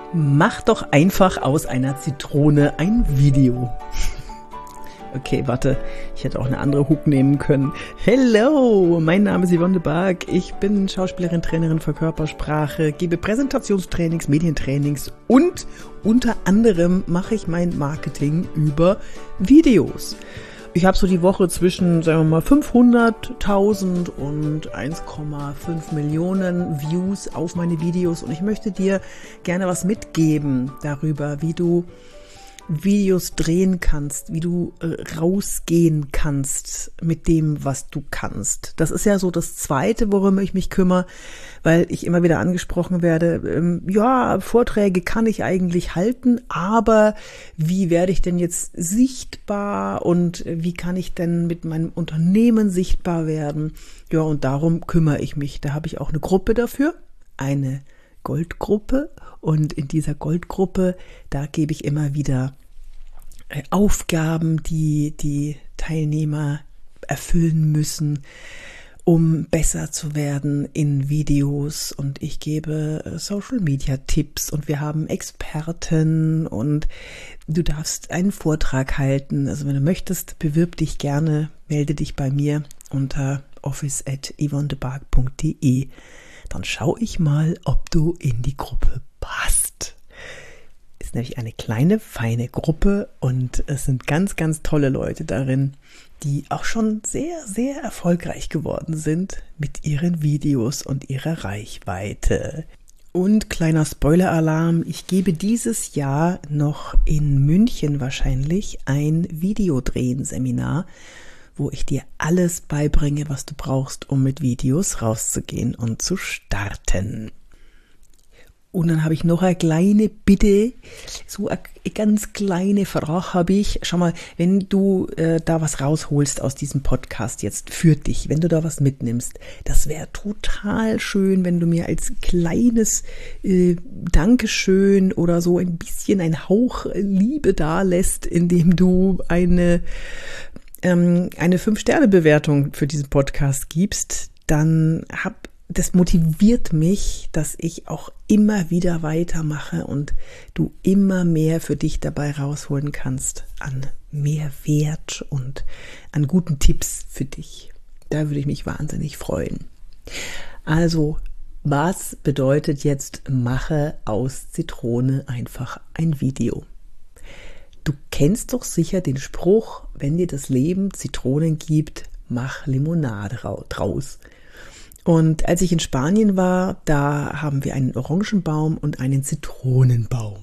Mach doch einfach aus einer Zitrone ein Video. Okay, warte, ich hätte auch eine andere Hook nehmen können. Hello, mein Name ist Yvonne de Barg. Ich bin Schauspielerin, Trainerin für Körpersprache, gebe Präsentationstrainings, Medientrainings und unter anderem mache ich mein Marketing über Videos. Ich habe so die Woche zwischen, sagen wir mal, 500.000 und 1,5 Millionen Views auf meine Videos und ich möchte dir gerne was mitgeben darüber, wie du Videos drehen kannst, wie du rausgehen kannst mit dem, was du kannst. Das ist ja so das Zweite, worum ich mich kümmere, weil ich immer wieder angesprochen werde, ja, Vorträge kann ich eigentlich halten, aber wie werde ich denn jetzt sichtbar und wie kann ich denn mit meinem Unternehmen sichtbar werden? Ja, und darum kümmere ich mich. Da habe ich auch eine Gruppe dafür, eine Goldgruppe, und in dieser Goldgruppe, da gebe ich immer wieder Aufgaben, die Teilnehmer erfüllen müssen, um besser zu werden in Videos, und ich gebe Social Media Tipps und wir haben Experten und du darfst einen Vortrag halten. Also wenn du möchtest, bewirb dich gerne, melde dich bei mir unter office@yvonnedebarg.de. Dann schaue ich mal, ob du in die Gruppe passt. Ist nämlich eine kleine, feine Gruppe und es sind ganz, ganz tolle Leute darin, die auch schon sehr, sehr erfolgreich geworden sind mit ihren Videos und ihrer Reichweite. Und kleiner Spoiler-Alarm, ich gebe dieses Jahr noch in München wahrscheinlich ein Videodrehen-Seminar, wo ich dir alles beibringe, was du brauchst, um mit Videos rauszugehen und zu starten. Und dann habe ich noch eine kleine Bitte, so eine ganz kleine Frage habe ich. Schau mal, wenn du da was rausholst aus diesem Podcast jetzt für dich, wenn du da was mitnimmst, das wäre total schön, wenn du mir als kleines Dankeschön oder so ein bisschen ein Hauch Liebe dalässt, indem du eine 5-Sterne-Bewertung für diesen Podcast gibst, dann das motiviert mich, dass ich auch immer wieder weitermache und du immer mehr für dich dabei rausholen kannst an Mehrwert und an guten Tipps für dich. Da würde ich mich wahnsinnig freuen. Also, was bedeutet jetzt, mache aus Zitrone einfach ein Video? Du kennst doch sicher den Spruch, wenn dir das Leben Zitronen gibt, mach Limonade draus. Und als ich in Spanien war, da haben wir einen Orangenbaum und einen Zitronenbaum.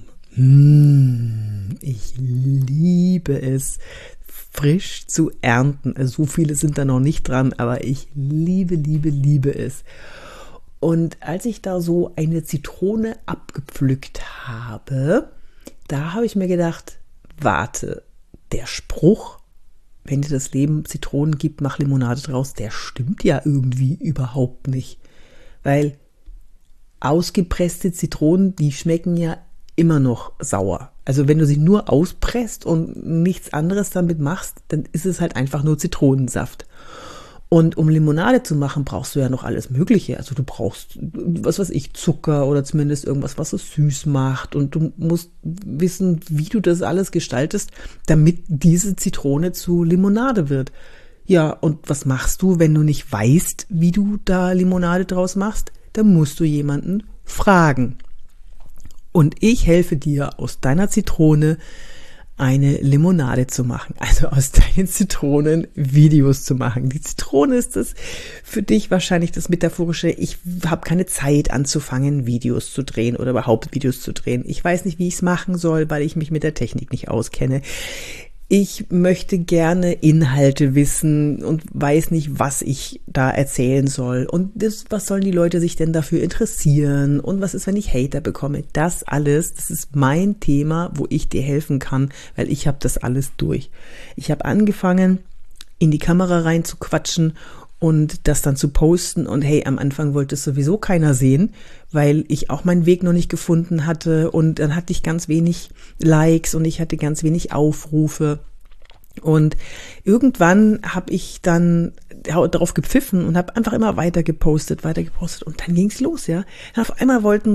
Ich liebe es, frisch zu ernten. Also so viele sind da noch nicht dran, aber ich liebe es. Und als ich da so eine Zitrone abgepflückt habe, da habe ich mir gedacht, warte, der Spruch, wenn dir das Leben Zitronen gibt, mach Limonade draus, der stimmt ja irgendwie überhaupt nicht. Weil ausgepresste Zitronen, die schmecken ja immer noch sauer. Also wenn du sie nur auspresst und nichts anderes damit machst, dann ist es halt einfach nur Zitronensaft. Und um Limonade zu machen, brauchst du ja noch alles Mögliche. Also du brauchst, was weiß ich, Zucker oder zumindest irgendwas, was es süß macht. Und du musst wissen, wie du das alles gestaltest, damit diese Zitrone zu Limonade wird. Ja, und was machst du, wenn du nicht weißt, wie du da Limonade draus machst? Dann musst du jemanden fragen. Und ich helfe dir, aus deiner Zitrone eine Limonade zu machen, also aus deinen Zitronen Videos zu machen. Die Zitrone ist das für dich wahrscheinlich das Metaphorische, ich habe keine Zeit anzufangen, Videos zu drehen oder überhaupt Videos zu drehen. Ich weiß nicht, wie ich es machen soll, weil ich mich mit der Technik nicht auskenne. Ich möchte gerne Inhalte wissen und weiß nicht, was ich da erzählen soll. Und was sollen die Leute sich denn dafür interessieren? Und was ist, wenn ich Hater bekomme? Das alles, das ist mein Thema, wo ich dir helfen kann, weil ich habe das alles durch. Ich habe angefangen, in die Kamera rein zu quatschen und das dann zu posten. Und hey, am Anfang wollte es sowieso keiner sehen, weil ich auch meinen Weg noch nicht gefunden hatte. Und dann hatte ich ganz wenig Likes und ich hatte ganz wenig Aufrufe. Und irgendwann habe ich dann darauf gepfiffen und habe einfach immer weiter gepostet und dann ging's los, ja. Dann auf einmal wollten das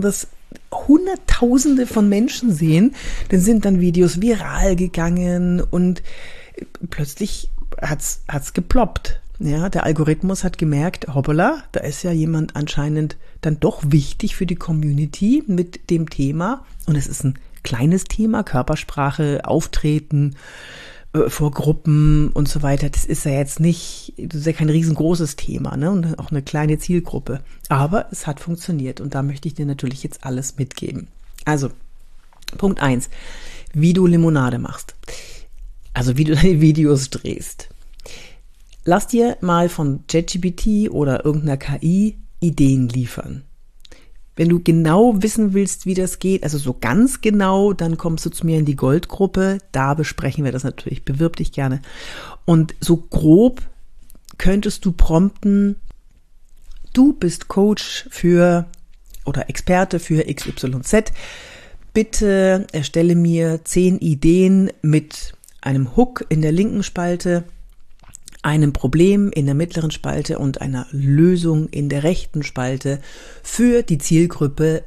Hunderttausende von Menschen sehen, dann sind dann Videos viral gegangen und plötzlich hat's geploppt. Ja, der Algorithmus hat gemerkt, hoppala, da ist ja jemand anscheinend dann doch wichtig für die Community mit dem Thema. Und es ist ein kleines Thema, Körpersprache, Auftreten vor Gruppen und so weiter. Das ist ja kein riesengroßes Thema, ne? Und auch eine kleine Zielgruppe. Aber es hat funktioniert und da möchte ich dir natürlich jetzt alles mitgeben. Also, Punkt 1, wie du Limonade machst. Also, wie du deine Videos drehst. Lass dir mal von ChatGPT oder irgendeiner KI Ideen liefern. Wenn du genau wissen willst, wie das geht, also so ganz genau, dann kommst du zu mir in die Goldgruppe. Da besprechen wir das natürlich. Bewirb dich gerne. Und so grob könntest du prompten, du bist Coach für oder Experte für XYZ. Bitte erstelle mir 10 Ideen mit einem Hook in der linken Spalte, einem Problem in der mittleren Spalte und einer Lösung in der rechten Spalte für die Zielgruppe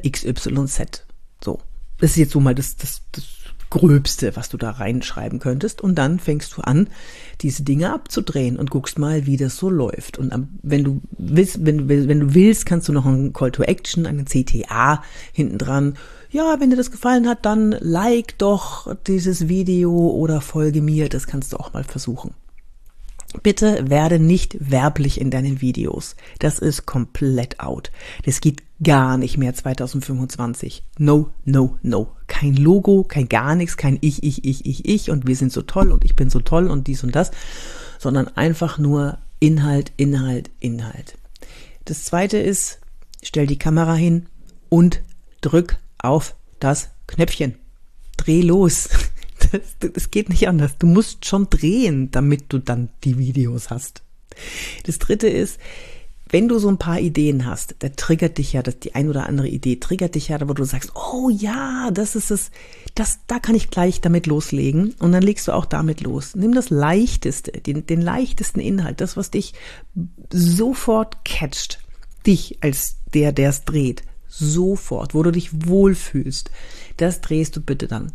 XYZ. So, das ist jetzt so mal das Gröbste, was du da reinschreiben könntest. Und dann fängst du an, diese Dinge abzudrehen und guckst mal, wie das so läuft. Und wenn du willst, kannst du noch einen Call to Action, einen CTA hinten dran. Ja, wenn dir das gefallen hat, dann like doch dieses Video oder folge mir. Das kannst du auch mal versuchen. Bitte werde nicht werblich in deinen Videos. Das ist komplett out. Das geht gar nicht mehr 2025. No, no, no. Kein Logo, kein gar nichts, kein ich und wir sind so toll und ich bin so toll und dies und das, sondern einfach nur Inhalt, Inhalt, Inhalt. Das zweite ist, stell die Kamera hin und drück auf das Knöpfchen. Dreh los. Das geht nicht anders. Du musst schon drehen, damit du dann die Videos hast. Das dritte ist, wenn du so ein paar Ideen hast, da triggert dich ja, die ein oder andere Idee triggert dich ja, wo du sagst, oh ja, das ist es, da kann ich gleich damit loslegen und dann legst du auch damit los. Nimm das Leichteste, den leichtesten Inhalt, das, was dich sofort catcht, dich als der es dreht, sofort, wo du dich wohlfühlst, das drehst du bitte dann.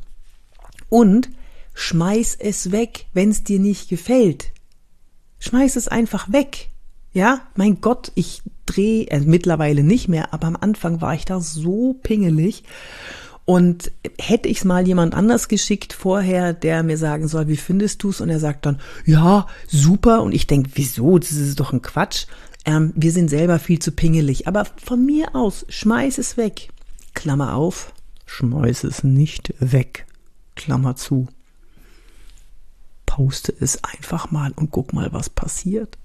Und schmeiß es weg, wenn es dir nicht gefällt. Schmeiß es einfach weg. Ja, mein Gott, ich drehe mittlerweile nicht mehr, aber am Anfang war ich da so pingelig. Und hätte ich es mal jemand anders geschickt vorher, der mir sagen soll, wie findest du es? Und er sagt dann, ja, super. Und ich denke, wieso? Das ist doch ein Quatsch. Wir sind selber viel zu pingelig. Aber von mir aus, schmeiß es weg. Klammer auf, schmeiß es nicht weg. Klammer zu. Poste es einfach mal und guck mal, was passiert.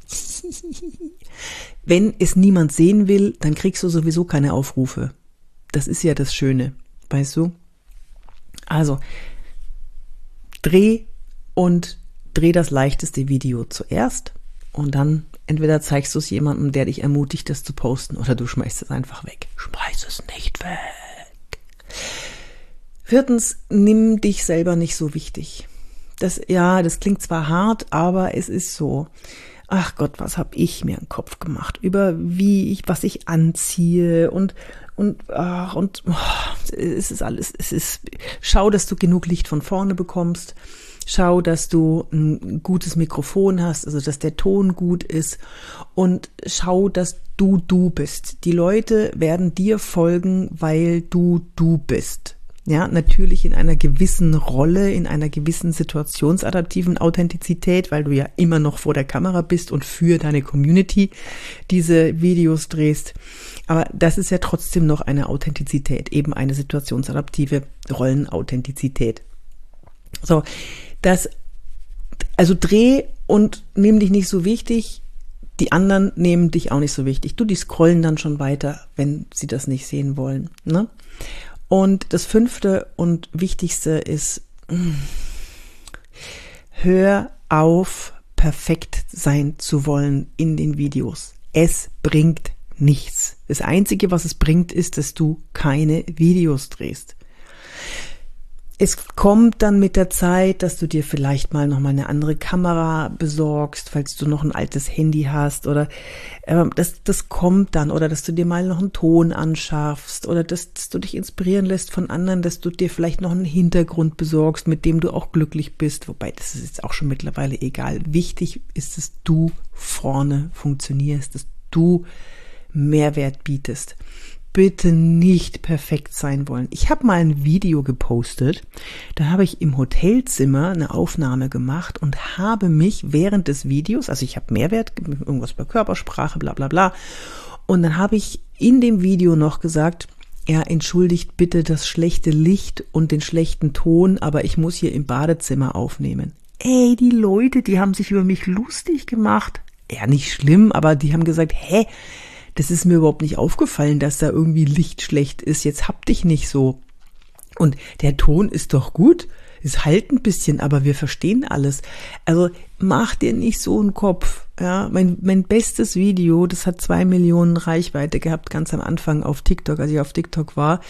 Wenn es niemand sehen will, dann kriegst du sowieso keine Aufrufe. Das ist ja das Schöne, weißt du? Also, dreh das leichteste Video zuerst und dann entweder zeigst du es jemandem, der dich ermutigt, das zu posten, oder du schmeißt es einfach weg. Schmeiß es nicht weg. 4, nimm dich selber nicht so wichtig. Das klingt zwar hart, aber es ist so. Ach Gott, was habe ich mir einen Kopf gemacht über was ich anziehe es ist alles, schau, dass du genug Licht von vorne bekommst. Schau, dass du ein gutes Mikrofon hast, also dass der Ton gut ist, und schau, dass du bist. Die Leute werden dir folgen, weil du bist. Ja, natürlich in einer gewissen Rolle, in einer gewissen situationsadaptiven Authentizität, weil du ja immer noch vor der Kamera bist und für deine Community diese Videos drehst. Aber das ist ja trotzdem noch eine Authentizität, eben eine situationsadaptive Rollenauthentizität. So, also dreh und nimm dich nicht so wichtig. Die anderen nehmen dich auch nicht so wichtig. Die scrollen dann schon weiter, wenn sie das nicht sehen wollen, ne? Und das 5. und Wichtigste ist, hör auf, perfekt sein zu wollen in den Videos. Es bringt nichts. Das Einzige, was es bringt, ist, dass du keine Videos drehst. Es kommt dann mit der Zeit, dass du dir vielleicht mal nochmal eine andere Kamera besorgst, falls du noch ein altes Handy hast oder das kommt dann oder dass du dir mal noch einen Ton anschaffst oder dass du dich inspirieren lässt von anderen, dass du dir vielleicht noch einen Hintergrund besorgst, mit dem du auch glücklich bist, wobei das ist jetzt auch schon mittlerweile egal. Wichtig ist, dass du vorne funktionierst, dass du Mehrwert bietest. Bitte nicht perfekt sein wollen. Ich habe mal ein Video gepostet, da habe ich im Hotelzimmer eine Aufnahme gemacht und habe mich während des Videos, also ich habe Mehrwert, irgendwas bei Körpersprache, bla bla bla, und dann habe ich in dem Video noch gesagt, ja, entschuldigt bitte das schlechte Licht und den schlechten Ton, aber ich muss hier im Badezimmer aufnehmen. Ey, die Leute, die haben sich über mich lustig gemacht. Ja, nicht schlimm, aber die haben gesagt, hä? Das ist mir überhaupt nicht aufgefallen, dass da irgendwie Licht schlecht ist. Jetzt hab dich nicht so. Und der Ton ist doch gut. Es halt ein bisschen, aber wir verstehen alles. Also mach dir nicht so einen Kopf. Ja, mein bestes Video, das hat 2 Millionen Reichweite gehabt, ganz am Anfang auf TikTok, als ich auf TikTok war.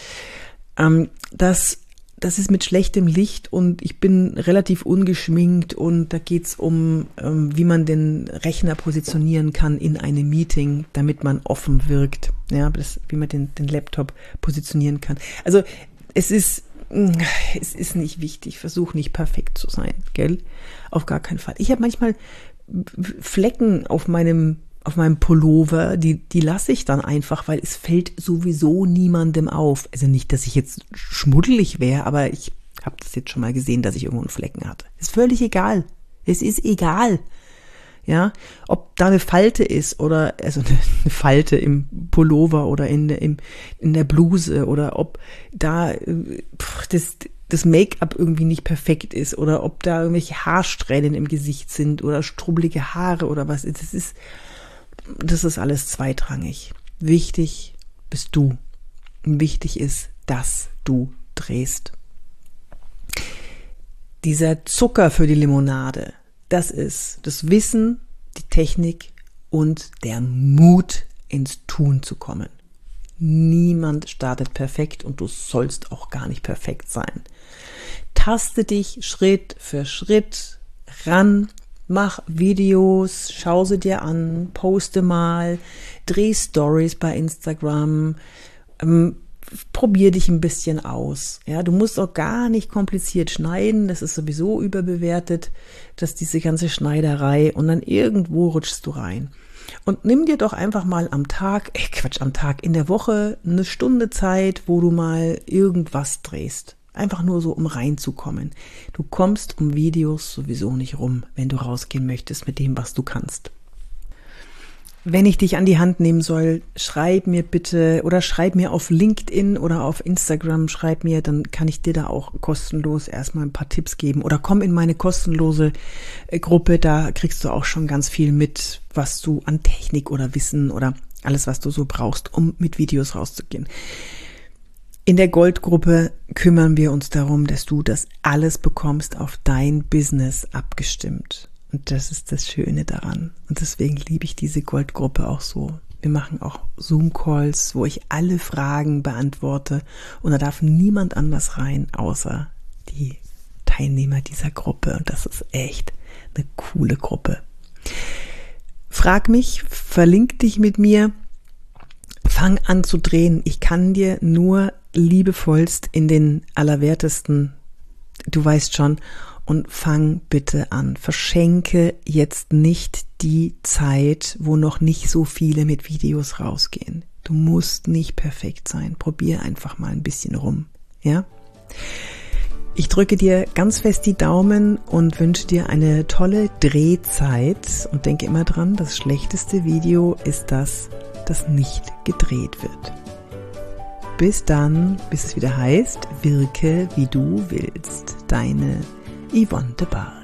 Das ist mit schlechtem Licht und ich bin relativ ungeschminkt und da geht's um, wie man den Rechner positionieren kann in einem Meeting, damit man offen wirkt. Ja, wie man den Laptop positionieren kann. Also es ist nicht wichtig. Versuch nicht perfekt zu sein, gell? Auf gar keinen Fall. Ich habe manchmal Flecken auf meinem Pullover, die lasse ich dann einfach, weil es fällt sowieso niemandem auf. Also nicht, dass ich jetzt schmuddelig wäre, aber ich habe das jetzt schon mal gesehen, dass ich irgendwo einen Flecken hatte. Ist völlig egal. Es ist egal. Ja, ob da eine Falte ist oder, also eine Falte im Pullover oder in der Bluse oder ob da das Make-up irgendwie nicht perfekt ist oder ob da irgendwelche Haarsträhnen im Gesicht sind oder strubbelige Haare oder was. Das ist alles zweitrangig. Wichtig bist du. Wichtig ist, dass du drehst. Dieser Zucker für die Limonade, das ist das Wissen, die Technik und der Mut, ins Tun zu kommen. Niemand startet perfekt und du sollst auch gar nicht perfekt sein. Taste dich Schritt für Schritt ran. Mach Videos, schau sie dir an, poste mal, dreh Stories bei Instagram, probier dich ein bisschen aus. Ja, du musst auch gar nicht kompliziert schneiden, das ist sowieso überbewertet, dass diese ganze Schneiderei und dann irgendwo rutschst du rein. Und nimm dir doch einfach mal am Tag, in der Woche eine Stunde Zeit, wo du mal irgendwas drehst. Einfach nur so, um reinzukommen. Du kommst um Videos sowieso nicht rum, wenn du rausgehen möchtest mit dem, was du kannst. Wenn ich dich an die Hand nehmen soll, schreib mir bitte oder schreib mir auf LinkedIn oder auf Instagram, schreib mir, dann kann ich dir da auch kostenlos erstmal ein paar Tipps geben. Oder komm in meine kostenlose Gruppe, da kriegst du auch schon ganz viel mit, was du an Technik oder Wissen oder alles, was du so brauchst, um mit Videos rauszugehen. In der Goldgruppe kümmern wir uns darum, dass du das alles bekommst auf dein Business abgestimmt. Und das ist das Schöne daran. Und deswegen liebe ich diese Goldgruppe auch so. Wir machen auch Zoom-Calls, wo ich alle Fragen beantworte. Und da darf niemand anders rein, außer die Teilnehmer dieser Gruppe. Und das ist echt eine coole Gruppe. Frag mich, verlink dich mit mir. Fang an zu drehen. Ich kann dir nur liebevollst in den Allerwertesten, du weißt schon, und fang bitte an. Verschenke jetzt nicht die Zeit, wo noch nicht so viele mit Videos rausgehen. Du musst nicht perfekt sein. Probier einfach mal ein bisschen rum. Ja? Ich drücke dir ganz fest die Daumen und wünsche dir eine tolle Drehzeit. Und denke immer dran, das schlechteste Video ist das nicht gedreht wird. Bis dann, bis es wieder heißt, wirke wie du willst. Deine Yvonne de Bar.